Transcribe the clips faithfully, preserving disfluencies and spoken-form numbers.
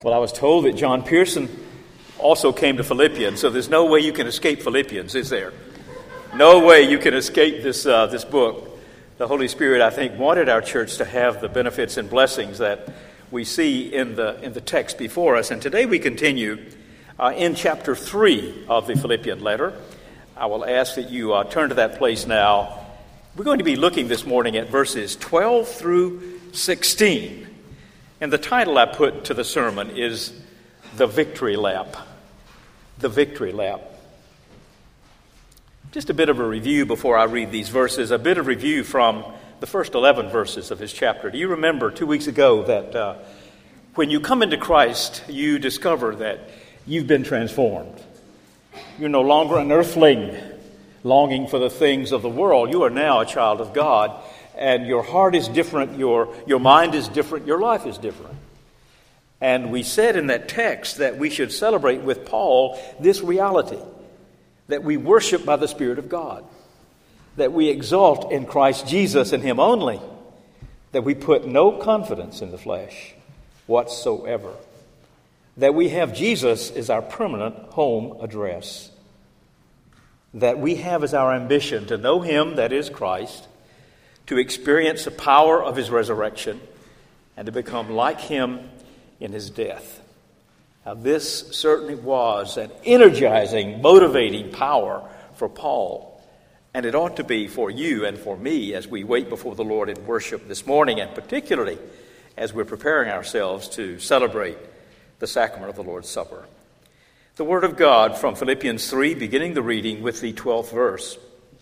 Well, I was told that John Pearson also came to Philippians, so there's no way you can escape Philippians, is there? No way you can escape this uh, this book. The Holy Spirit, I think, wanted our church to have the benefits and blessings that we see in the in the text before us. And today we continue uh, in chapter three of the Philippian letter. I will ask that you uh, turn to that place now. We're going to be looking this morning at verses twelve through sixteen. And the title I put to the sermon is The Victory Lap. The Victory Lap. Just a bit of a review before I read these verses, a bit of review from the first eleven verses of this chapter. Do you remember two weeks ago that uh, when you come into Christ, you discover that you've been transformed? You're no longer an earthling longing for the things of the world. You are now a child of God. And your heart is different, your, your mind is different, your life is different. And we said in that text that we should celebrate with Paul this reality, that we worship by the Spirit of God, that we exalt in Christ Jesus and Him only, that we put no confidence in the flesh whatsoever, that we have Jesus as our permanent home address, that we have as our ambition to know Him, that is Christ, to experience the power of His resurrection, and to become like Him in His death. Now, this certainly was an energizing, motivating power for Paul, and it ought to be for you and for me as we wait before the Lord in worship this morning, and particularly as we're preparing ourselves to celebrate the sacrament of the Lord's Supper. The Word of God from Philippians three, beginning the reading with the twelfth verse.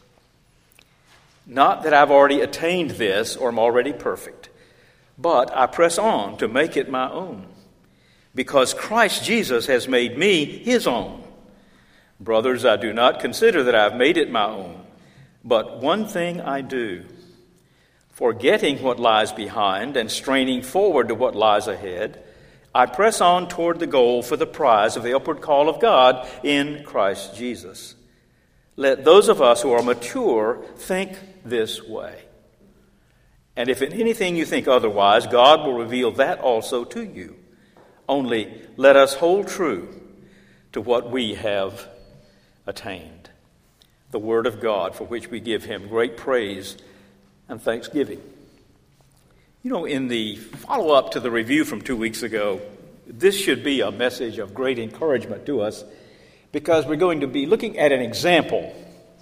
Not that I've already attained this or am already perfect, but I press on to make it my own, because Christ Jesus has made me His own. Brothers, I do not consider that I've made it my own, but one thing I do, forgetting what lies behind and straining forward to what lies ahead, I press on toward the goal for the prize of the upward call of God in Christ Jesus. Let those of us who are mature think this way. And if in anything you think otherwise, God will reveal that also to you. Only let us hold true to what we have attained. The Word of God, for which we give Him great praise and thanksgiving. You know, in the follow-up to the review from two weeks ago, this should be a message of great encouragement to us, because we're going to be looking at an example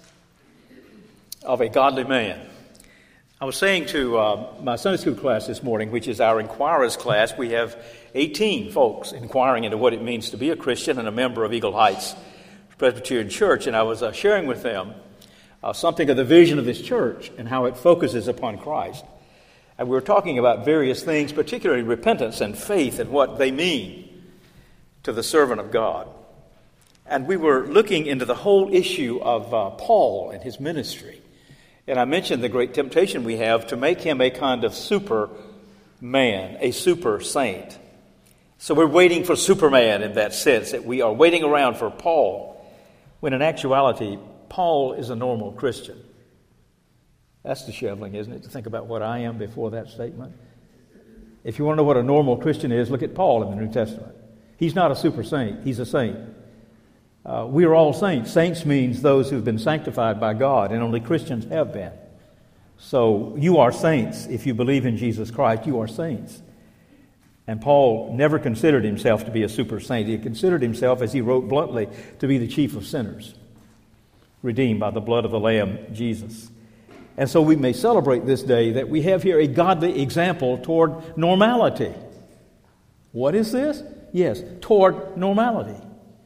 of a godly man. I was saying to uh, my Sunday school class this morning, which is our Inquirers class, we have eighteen folks inquiring into what it means to be a Christian and a member of Eagle Heights Presbyterian Church, and I was uh, sharing with them uh, something of the vision of this church and how it focuses upon Christ. And we were talking about various things, particularly repentance and faith and what they mean to the servant of God. And we were looking into the whole issue of uh, Paul and his ministry. And I mentioned the great temptation we have to make him a kind of super man, a super saint. So we're waiting for Superman in that sense, that we are waiting around for Paul, when in actuality, Paul is a normal Christian. That's disheveling, isn't it, to think about what I am before that statement? If you want to know what a normal Christian is, look at Paul in the New Testament. He's not a super saint, he's a saint. Uh, we are all saints. Saints means those who've been sanctified by God, and only Christians have been. So you are saints. If you believe in Jesus Christ, you are saints. And Paul never considered himself to be a super saint. He considered himself, as he wrote bluntly, to be the chief of sinners, redeemed by the blood of the Lamb, Jesus. And so we may celebrate this day that we have here a godly example toward normality. What is this? Yes, toward normality.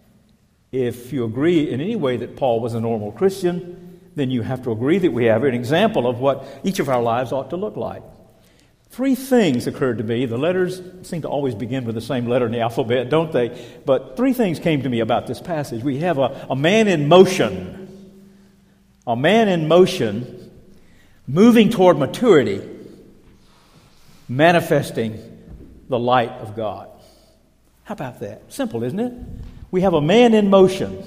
If you agree in any way that Paul was a normal Christian, then you have to agree that we have an example of what each of our lives ought to look like. Three things occurred to me. The letters seem to always begin with the same letter in the alphabet, don't they? But three things came to me about this passage. We have a, a man in motion. A man in motion, moving toward maturity, manifesting the light of God. How about that? Simple, isn't it? We have a man in motion,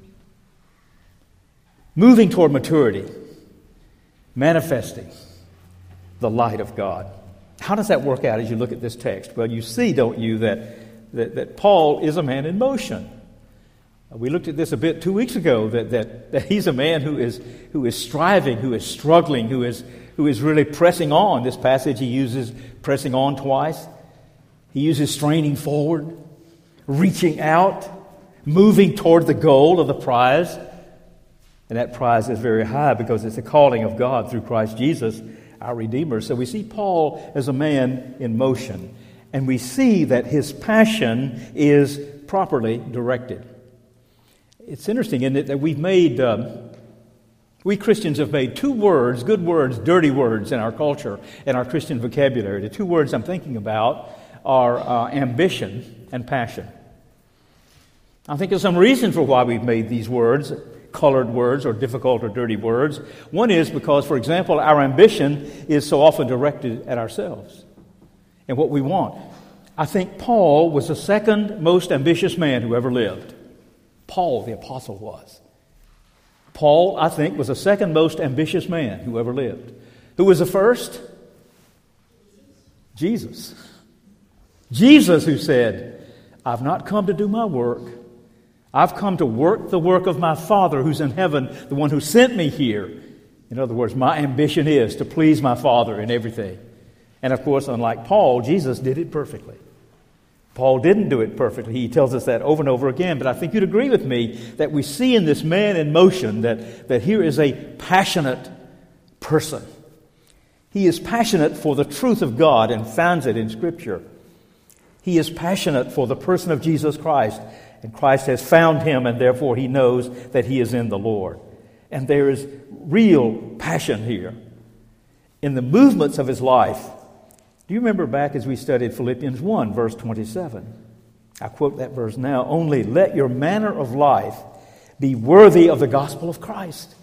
moving toward maturity, manifesting the light of God. How does that work out as you look at this text? Well, you see, don't you, that that, that Paul is a man in motion. We looked at this a bit two weeks ago, that, that, that he's a man who is who is striving, who is struggling, who is who is really pressing on. This passage he uses pressing on twice. He uses straining forward, reaching out, moving toward the goal of the prize. And that prize is very high because it's a calling of God through Christ Jesus, our Redeemer. So we see Paul as a man in motion. And we see that his passion is properly directed. It's interesting, isn't it, that we've made, um, we Christians have made two words, good words, dirty words in our culture, in our Christian vocabulary. The two words I'm thinking about are uh, ambition and passion. I think there's some reason for why we've made these words colored words or difficult or dirty words. One is because, for example, our ambition is so often directed at ourselves and what we want. I think Paul was the second most ambitious man who ever lived. Paul, the apostle, was. Paul, I think, was the second most ambitious man who ever lived. Who was the first? Jesus. Jesus who said, I've not come to do my work. I've come to work the work of my Father who's in heaven, the one who sent me here. In other words, my ambition is to please my Father in everything. And of course, unlike Paul, Jesus did it perfectly. Paul didn't do it perfectly. He tells us that over and over again. But I think you'd agree with me that we see in this man in motion that, that here is a passionate person. He is passionate for the truth of God and founds it in Scripture. He is passionate for the person of Jesus Christ. And Christ has found him, and therefore he knows that he is in the Lord. And there is real passion here in the movements of his life. Do you remember back as we studied Philippians one, verse twenty-seven? I quote that verse now. Only let your manner of life be worthy of the gospel of Christ.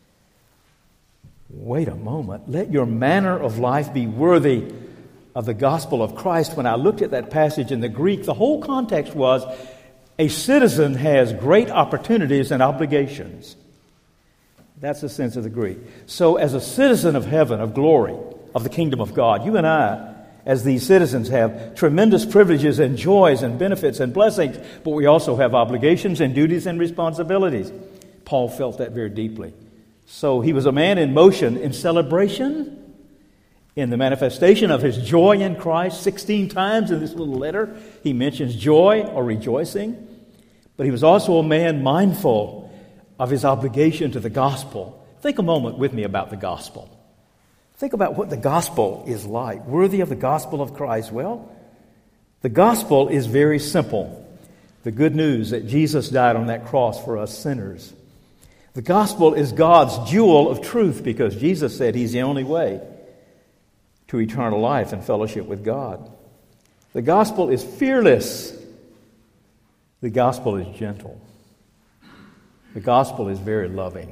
Wait a moment. Let your manner of life be worthy of the gospel of Christ. When I looked at that passage in the Greek, the whole context was a citizen has great opportunities and obligations. That's the sense of the Greek. So as a citizen of heaven, of glory, of the kingdom of God, you and I, as these citizens, have tremendous privileges and joys and benefits and blessings, but we also have obligations and duties and responsibilities. Paul felt that very deeply. So he was a man in motion, in celebration, in the manifestation of his joy in Christ. sixteen times in this little letter, he mentions joy or rejoicing. But he was also a man mindful of his obligation to the gospel. Think a moment with me about the gospel. Think about what the gospel is like, worthy of the gospel of Christ. Well, the gospel is very simple. The good news that Jesus died on that cross for us sinners. The gospel is God's jewel of truth because Jesus said he's the only way to eternal life and fellowship with God. The gospel is fearless. The gospel is gentle. The gospel is very loving.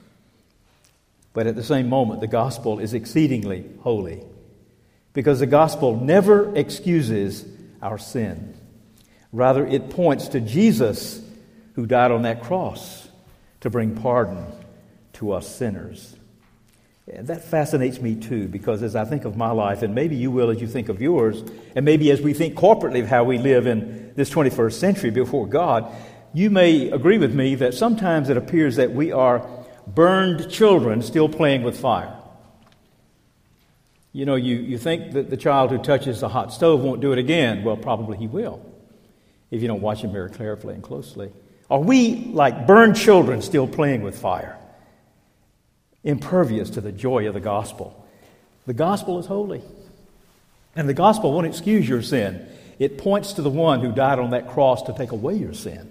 But at the same moment, the gospel is exceedingly holy because the gospel never excuses our sin. Rather, it points to Jesus who died on that cross to bring pardon to us sinners. And that fascinates me too, because as I think of my life, and maybe you will as you think of yours, and maybe as we think corporately of how we live in this twenty-first century before God, you may agree with me that sometimes it appears that we are burned children still playing with fire. You know, you, you think that the child who touches the hot stove won't do it again. Well, probably he will, if you don't watch him very carefully and closely. Are we like burned children still playing with fire? Impervious to the joy of the gospel. The gospel is holy. And the gospel won't excuse your sin. It points to the one who died on that cross to take away your sin.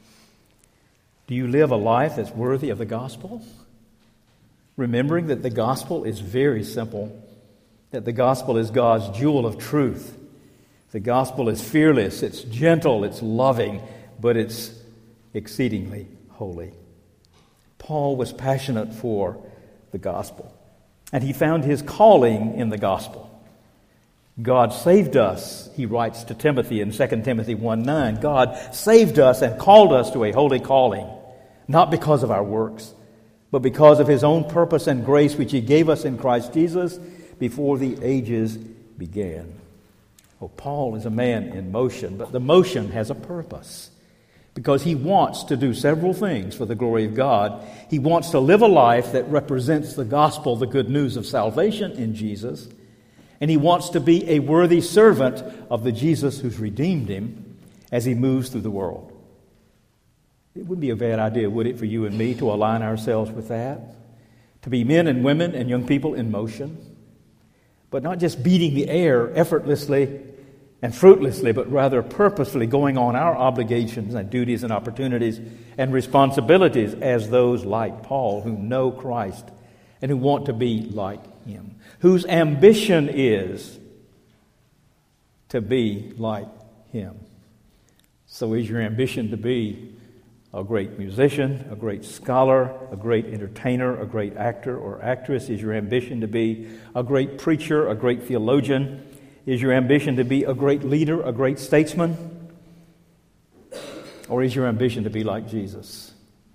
Do you live a life that's worthy of the gospel? Remembering that the gospel is very simple. That the gospel is God's jewel of truth. The gospel is fearless, it's gentle, it's loving, but it's exceedingly holy. Paul was passionate for the gospel, and he found his calling in the gospel. God saved us, he writes to Timothy in Second Timothy one nine. God saved us and called us to a holy calling, not because of our works, but because of his own purpose and grace which he gave us in Christ Jesus before the ages began. Well, Paul is a man in motion, but the motion has a purpose because he wants to do several things for the glory of God. He wants to live a life that represents the gospel, the good news of salvation in Jesus, and he wants to be a worthy servant of the Jesus who's redeemed him as he moves through the world. It wouldn't be a bad idea, would it, for you and me to align ourselves with that? To be men and women and young people in motion, but not just beating the air effortlessly and fruitlessly, but rather purposefully going on our obligations and duties and opportunities and responsibilities as those like Paul who know Christ and who want to be like him, whose ambition is to be like him. So is your ambition to be a great musician, a great scholar, a great entertainer, a great actor or actress? Is your ambition to be a great preacher, a great theologian? Is your ambition to be a great leader, a great statesman? Or is your ambition to be like Jesus?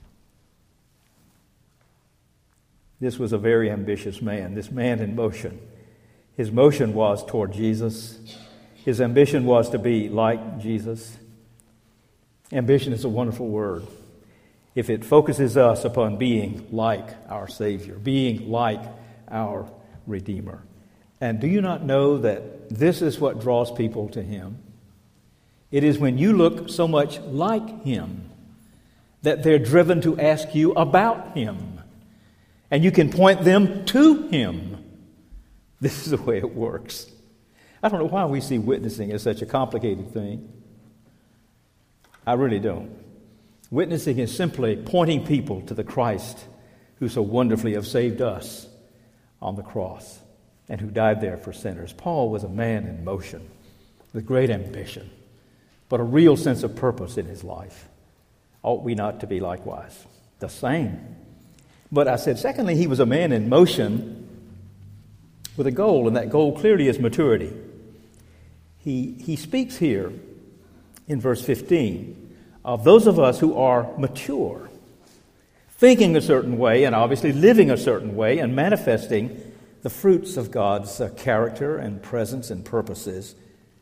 This was a very ambitious man, this man in motion. His motion was toward Jesus. His ambition was to be like Jesus. Ambition is a wonderful word if it focuses us upon being like our Savior, being like our Redeemer. And do you not know that this is what draws people to Him? It is when you look so much like Him that they're driven to ask you about Him. And you can point them to Him. This is the way it works. I don't know why we see witnessing as such a complicated thing. I really don't. Witnessing is simply pointing people to the Christ who so wonderfully have saved us on the cross and who died there for sinners. Paul was a man in motion with great ambition, but a real sense of purpose in his life. Ought we not to be likewise? The same. But I said, secondly, he was a man in motion with a goal, and that goal clearly is maturity. He, he speaks here in verse fifteen of those of us who are mature, thinking a certain way and obviously living a certain way and manifesting the fruits of God's uh, character and presence and purposes.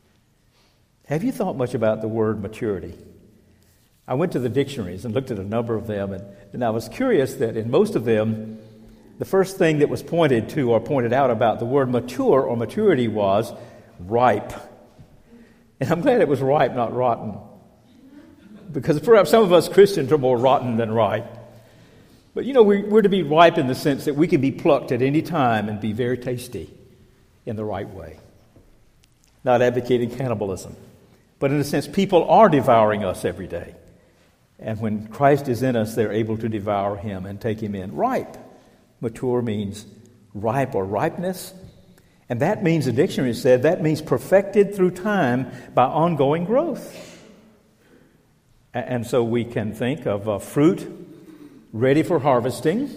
Have you thought much about the word maturity? I went to the dictionaries and looked at a number of them, and, and I was curious that in most of them, the first thing that was pointed to or pointed out about the word mature or maturity was ripe. And I'm glad it was ripe, not rotten. Because perhaps some of us Christians are more rotten than ripe. But you know, we, we're to be ripe in the sense that we can be plucked at any time and be very tasty in the right way. Not advocating cannibalism. But in a sense, people are devouring us every day. And when Christ is in us, they're able to devour Him and take Him in. Ripe. Mature means ripe or ripeness. And that means, the dictionary said, that means perfected through time by ongoing growth. And so we can think of a fruit ready for harvesting.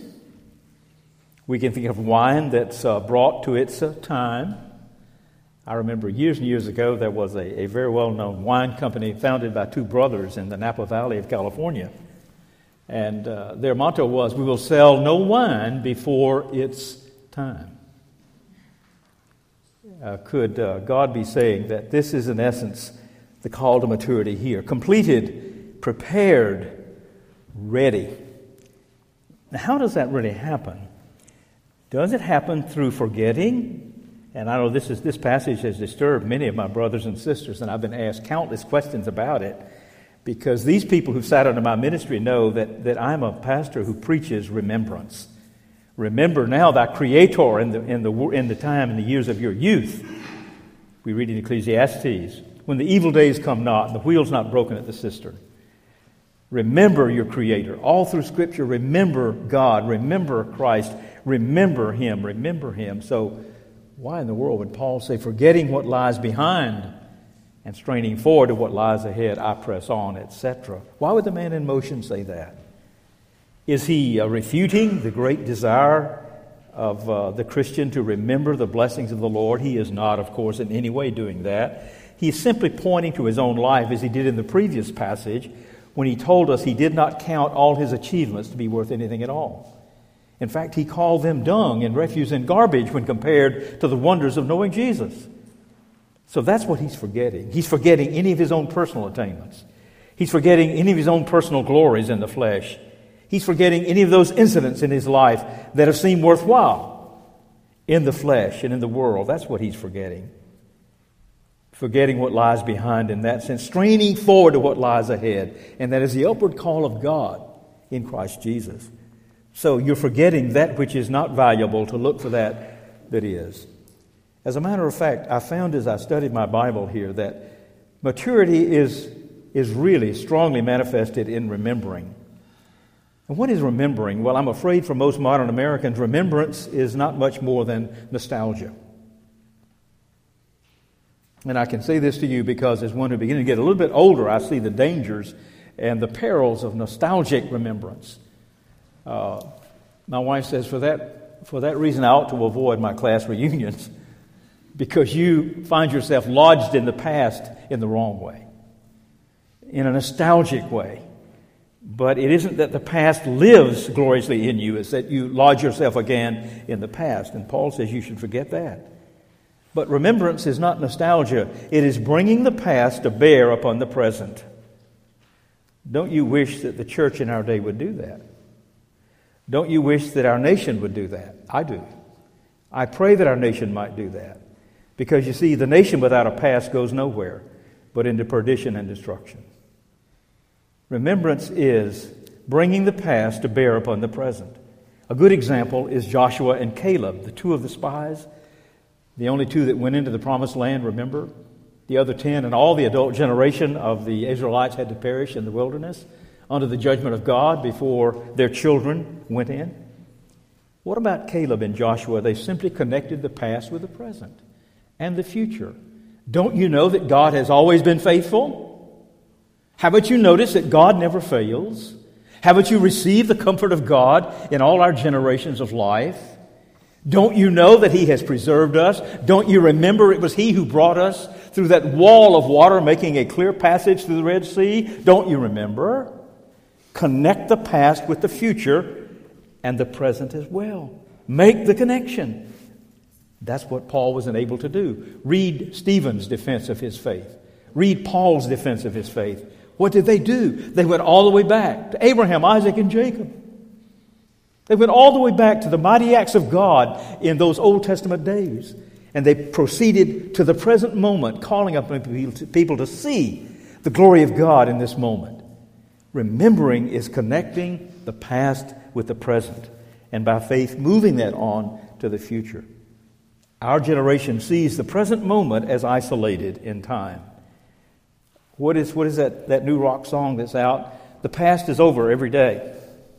We can think of wine that's uh, brought to its uh, time. I remember years and years ago there was a, a very well-known wine company founded by two brothers in the Napa Valley of California. And uh, their motto was, we will sell no wine before its time. Uh, could uh, God be saying that this is in essence the call to maturity here? Completed, prepared, ready. Now, how does that really happen? Does it happen through forgetting? And I know this is this passage has disturbed many of my brothers and sisters, and I've been asked countless questions about it, because these people who've sat under my ministry know that, that I'm a pastor who preaches remembrance. Remember now thy Creator in the in the in the time and the years of your youth. We read in Ecclesiastes, when the evil days come not, and the wheel's not broken at the cistern. Remember your Creator. All through Scripture, remember God, remember Christ, remember Him, remember Him. So why in the world would Paul say, forgetting what lies behind and straining forward to what lies ahead, I press on, et cetera? Why would the man in motion say that? Is he uh, refuting the great desire of uh, the Christian to remember the blessings of the Lord? He is not, of course, in any way doing that. He is simply pointing to his own life, as he did in the previous passage, when he told us he did not count all his achievements to be worth anything at all. In fact, he called them dung and refuse and garbage when compared to the wonders of knowing Jesus. So that's what he's forgetting. He's forgetting any of his own personal attainments. He's forgetting any of his own personal glories in the flesh. He's forgetting any of those incidents in his life that have seemed worthwhile in the flesh and in the world. That's what he's forgetting. Forgetting what lies behind in that sense, straining forward to what lies ahead, and that is the upward call of God in Christ Jesus. So you're forgetting that which is not valuable to look for that that is. As a matter of fact, I found as I studied my Bible here that maturity is, is really strongly manifested in remembering. And what is remembering? Well, I'm afraid for most modern Americans, remembrance is not much more than nostalgia. And I can say this to you because as one who begins to get a little bit older, I see the dangers and the perils of nostalgic remembrance. Uh, my wife says, for that, for that reason, I ought to avoid my class reunions because you find yourself lodged in the past in the wrong way, in a nostalgic way. But it isn't that the past lives gloriously in you, it's that you lodge yourself again in the past. And Paul says you should forget that. But remembrance is not nostalgia. It is bringing the past to bear upon the present. Don't you wish that the church in our day would do that? Don't you wish that our nation would do that? I do. I pray that our nation might do that. Because you see, the nation without a past goes nowhere but into perdition and destruction. Remembrance is bringing the past to bear upon the present. A good example is Joshua and Caleb, the two of the spies. The only two that went into the promised land, remember? The other ten and all the adult generation of the Israelites had to perish in the wilderness under the judgment of God before their children went in. What about Caleb and Joshua? They simply connected the past with the present and the future. Don't you know that God has always been faithful? Haven't you noticed that God never fails? Haven't you received the comfort of God in all our generations of life? Don't you know that He has preserved us? Don't you remember it was He who brought us through that wall of water, making a clear passage through the Red Sea? Don't you remember? Connect the past with the future and the present as well. Make the connection. That's what Paul was unable to do. Read Stephen's defense of his faith. Read Paul's defense of his faith. What did they do? They went all the way back to Abraham, Isaac, and Jacob. They went all the way back to the mighty acts of God in those Old Testament days. And they proceeded to the present moment, calling upon people to see the glory of God in this moment. Remembering is connecting the past with the present, and by faith moving that on to the future. Our generation sees the present moment as isolated in time. What is, what is that, that new rock song that's out? The past is over every day.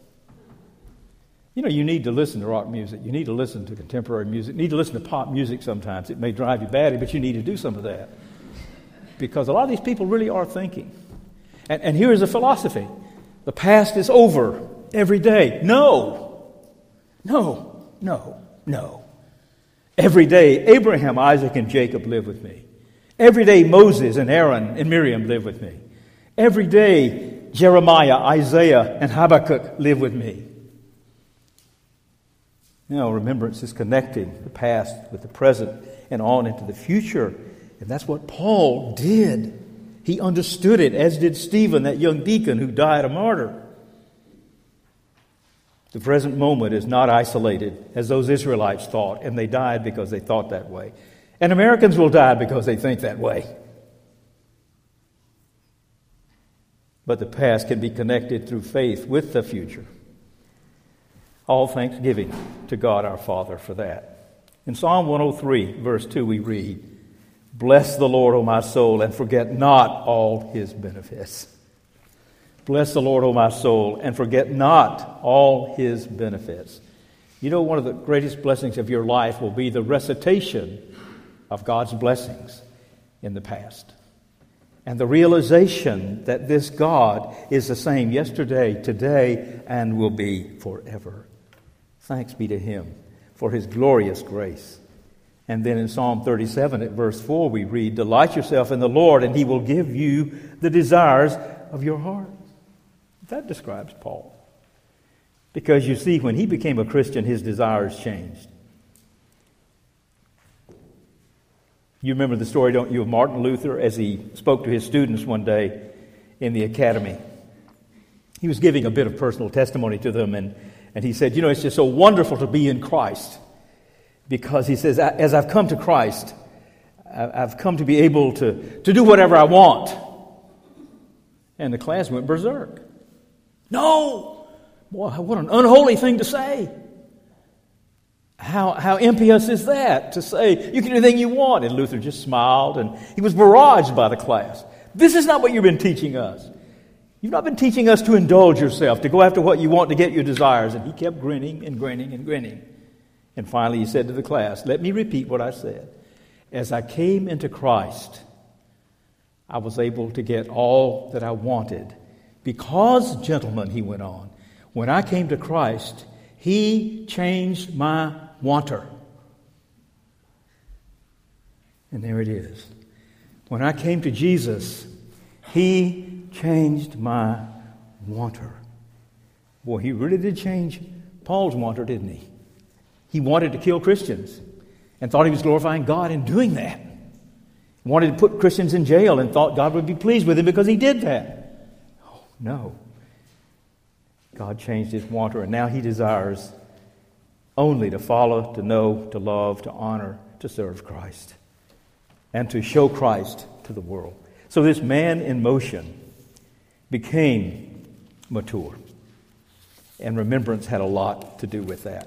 You know, you need to listen to rock music. You need to listen to contemporary music. You need to listen to pop music sometimes. It may drive you batty, but you need to do some of that. Because a lot of these people really are thinking. And, and here is a philosophy. The past is over every day. No. No. No. No. Every day, Abraham, Isaac, and Jacob live with me. Every day, Moses and Aaron and Miriam live with me. Every day, Jeremiah, Isaiah, and Habakkuk live with me. You know, remembrance is connecting the past with the present and on into the future. And that's what Paul did. He understood it, as did Stephen, that young deacon who died a martyr. The present moment is not isolated, as those Israelites thought, and they died because they thought that way. And Americans will die because they think that way. But the past can be connected through faith with the future. All thanksgiving to God our Father for that. In Psalm one oh three, verse two, we read, "Bless the Lord, O my soul, and forget not all His benefits." Bless the Lord, O my soul, and forget not all His benefits. You know, one of the greatest blessings of your life will be the recitation of God's blessings in the past. And the realization that this God is the same yesterday, today, and will be forever. Thanks be to Him for His glorious grace. And then in Psalm thirty-seven at verse four we read, "Delight yourself in the Lord, and He will give you the desires of your heart." That describes Paul. Because you see, when he became a Christian, his desires changed. You remember the story, don't you, of Martin Luther as he spoke to his students one day in the academy. He was giving a bit of personal testimony to them, and, and he said, you know, it's just so wonderful to be in Christ, because he says, as I've come to Christ, I've come to be able to, to do whatever I want. And the class went berserk. No! Boy, what an unholy thing to say. How, how impious is that, to say you can do anything you want? And Luther just smiled, and he was barraged by the class. This is not what you've been teaching us. You've not been teaching us to indulge yourself, to go after what you want to get your desires. And he kept grinning and grinning and grinning. And finally he said to the class, let me repeat what I said. As I came into Christ, I was able to get all that I wanted. Because, gentlemen, he went on, when I came to Christ, he changed my wanter. And there it is. When I came to Jesus, he changed my wanter. Boy, he really did change Paul's wanter, didn't he? He wanted to kill Christians and thought he was glorifying God in doing that. He wanted to put Christians in jail and thought God would be pleased with him because he did that. Oh, no. God changed his wanter, and now he desires only to follow, to know, to love, to honor, to serve Christ, and to show Christ to the world. So this man in motion became mature, and remembrance had a lot to do with that.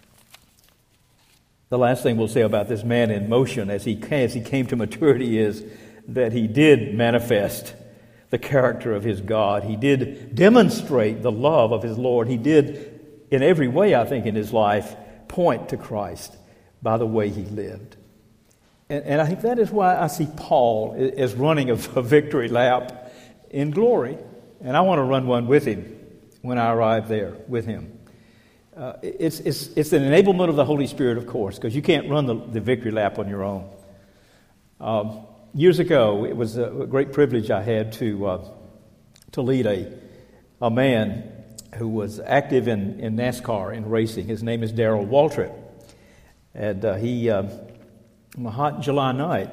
The last thing we'll say about this man in motion as he, as he came to maturity is that he did manifest the character of his God. He did demonstrate the love of his Lord. He did, in every way, I think, in his life, point to Christ by the way he lived. And, and I think that is why I see Paul as running a, a victory lap in glory. And I want to run one with him when I arrive there with him. Uh, it's, it's, it's an enablement of the Holy Spirit, of course, because you can't run the, the victory lap on your own. Um, years ago, it was a great privilege I had to uh, to lead a a man who was active in, in NASCAR, in racing. His name is Darrell Waltrip. And uh, he, uh, on a hot July night,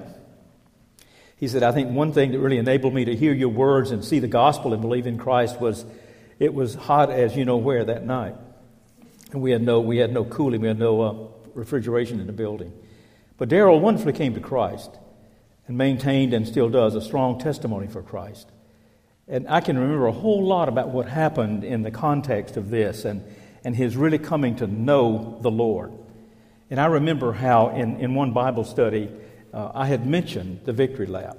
he said, I think one thing that really enabled me to hear your words and see the gospel and believe in Christ was it was hot as you know where that night. And we had no we had no cooling, we had no uh, refrigeration in the building. But Darrell wonderfully came to Christ and maintained and still does a strong testimony for Christ. And I can remember a whole lot about what happened in the context of this and, and his really coming to know the Lord. And I remember how in, in one Bible study uh, I had mentioned the victory lap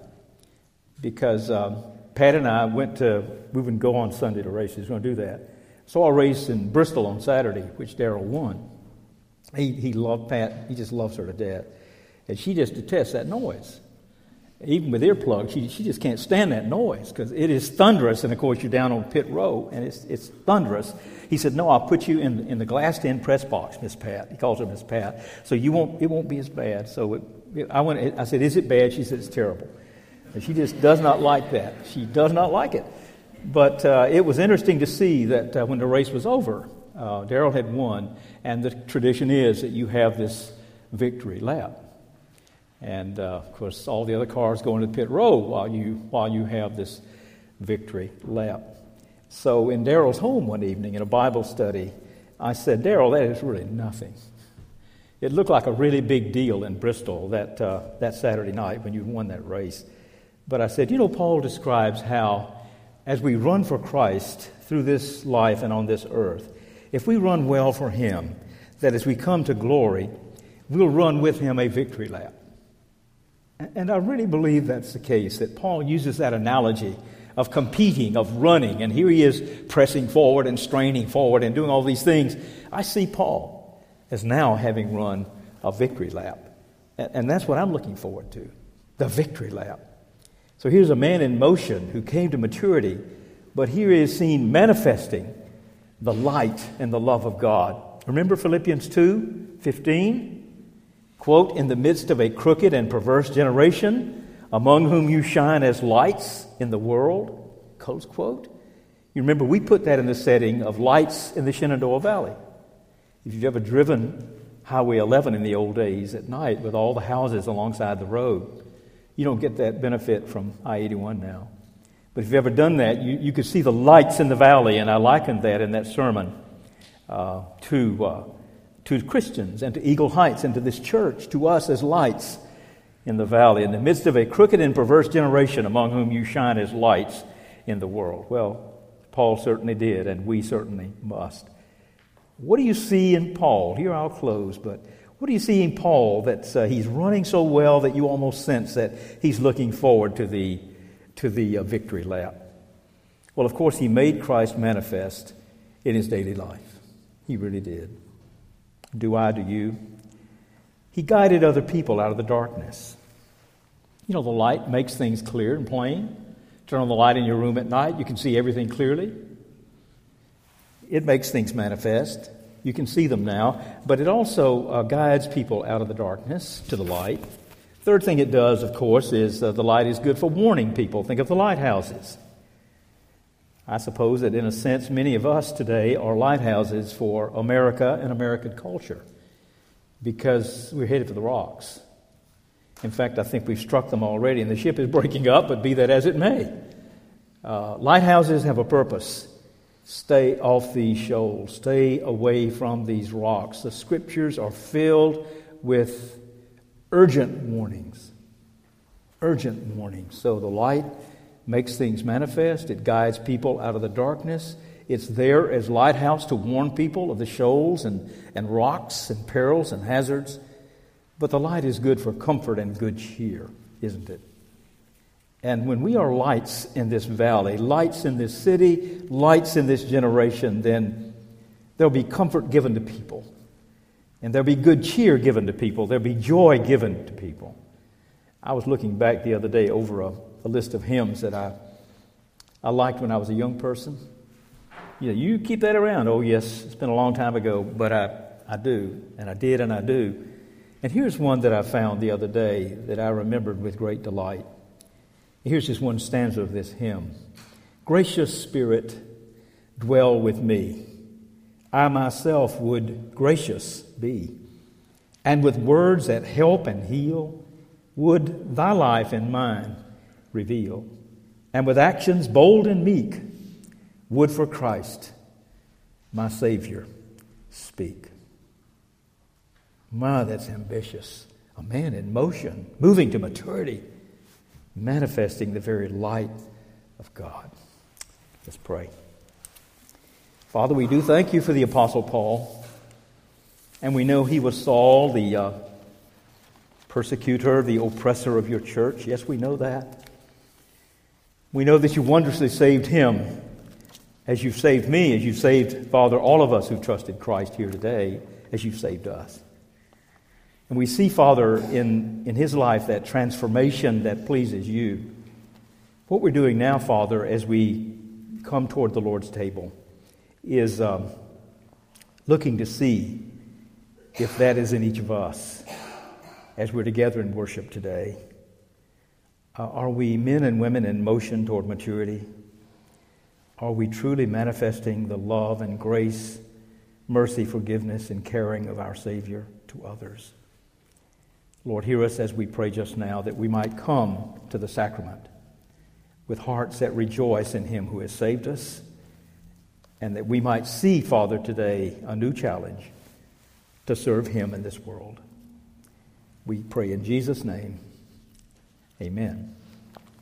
because um, Pat and I went to, we wouldn't go on Sunday to races, we were going to do that. Saw a race in Bristol on Saturday, which Darrell won. He he loved Pat. He just loves her to death. And she just detests that noise. Even with earplugs, she she just can't stand that noise because it is thunderous. And, of course, you're down on pit row, and it's it's thunderous. He said, no, I'll put you in, in the glassed-in press box, Miss Pat. He calls her Miss Pat. So you won't it won't be as bad. So it, it, I went. I said, is it bad? She said, it's terrible. And she just does not like that. She does not like it. But uh, it was interesting to see that uh, when the race was over, uh, Darrell had won, and the tradition is that you have this victory lap. And, uh, of course, all the other cars go into the pit row while you while you have this victory lap. So in Darrell's home one evening in a Bible study, I said, Darrell, that is really nothing. It looked like a really big deal in Bristol that uh, that Saturday night when you won that race. But I said, you know, Paul describes how as we run for Christ through this life and on this earth, if we run well for him, that as we come to glory, we'll run with him a victory lap. And I really believe that's the case, that Paul uses that analogy of competing, of running, and here he is pressing forward and straining forward and doing all these things. I see Paul as now having run a victory lap. And that's what I'm looking forward to, the victory lap. So here's a man in motion who came to maturity, but here he is seen manifesting the light and the love of God. Remember Philippians two fifteen? Quote, in the midst of a crooked and perverse generation, among whom you shine as lights in the world, close quote. You remember we put that in the setting of lights in the Shenandoah Valley. If you've ever driven Highway eleven in the old days at night with all the houses alongside the road. You don't get that benefit from I eighty-one now. But if you've ever done that, you, you could see the lights in the valley, and I likened that in that sermon uh, to, uh, to Christians and to Eagle Heights and to this church, to us as lights in the valley, in the midst of a crooked and perverse generation among whom you shine as lights in the world. Well, Paul certainly did, and we certainly must. What do you see in Paul? Here I'll close, but what do you see in Paul that uh, he's running so well that you almost sense that he's looking forward to the, to the uh, victory lap? Well, of course, he made Christ manifest in his daily life. He really did. Do I, do you? He guided other people out of the darkness. You know, the light makes things clear and plain. Turn on the light in your room at night, you can see everything clearly. It makes things manifest. You can see them now. But it also uh, guides people out of the darkness to the light. Third thing it does, of course, is uh, the light is good for warning people. Think of the lighthouses. I suppose that in a sense, many of us today are lighthouses for America and American culture because we're headed for the rocks. In fact, I think we've struck them already, and the ship is breaking up, but be that as it may. Uh, lighthouses have a purpose. Stay off these shoals. Stay away from these rocks. The Scriptures are filled with urgent warnings. Urgent warnings. So the light makes things manifest. It guides people out of the darkness. It's there as lighthouse to warn people of the shoals and, and rocks and perils and hazards. But the light is good for comfort and good cheer, isn't it? And when we are lights in this valley, lights in this city, lights in this generation, then there'll be comfort given to people. And there'll be good cheer given to people. There'll be joy given to people. I was looking back the other day over a, a list of hymns that I I liked when I was a young person. You know, you keep that around. Oh, yes, it's been a long time ago, but I, I do, and I did, and I do. And here's one that I found the other day that I remembered with great delight. Here's just one stanza of this hymn. Gracious Spirit, dwell with me. I myself would gracious be, and with words that help and heal, would thy life in mine reveal, and with actions bold and meek, would for Christ, my Savior, speak. My, that's ambitious. A man in motion, moving to maturity, manifesting the very light of God. Let's pray. Father, we do thank you for the Apostle Paul. And we know he was Saul, the uh, persecutor, the oppressor of your church. Yes, we know that. We know that you wondrously saved him as you've saved me, as you've saved, Father, all of us who trusted Christ here today, as you've saved us. And we see, Father, in, in his life that transformation that pleases you. What we're doing now, Father, as we come toward the Lord's table is um, looking to see if that is in each of us as we're together in worship today. Uh, are we men and women in motion toward maturity? Are we truly manifesting the love and grace, mercy, forgiveness, and caring of our Savior to others? Lord, hear us as we pray just now that we might come to the sacrament with hearts that rejoice in him who has saved us, and that we might see, Father, today a new challenge to serve him in this world. We pray in Jesus' name. Amen.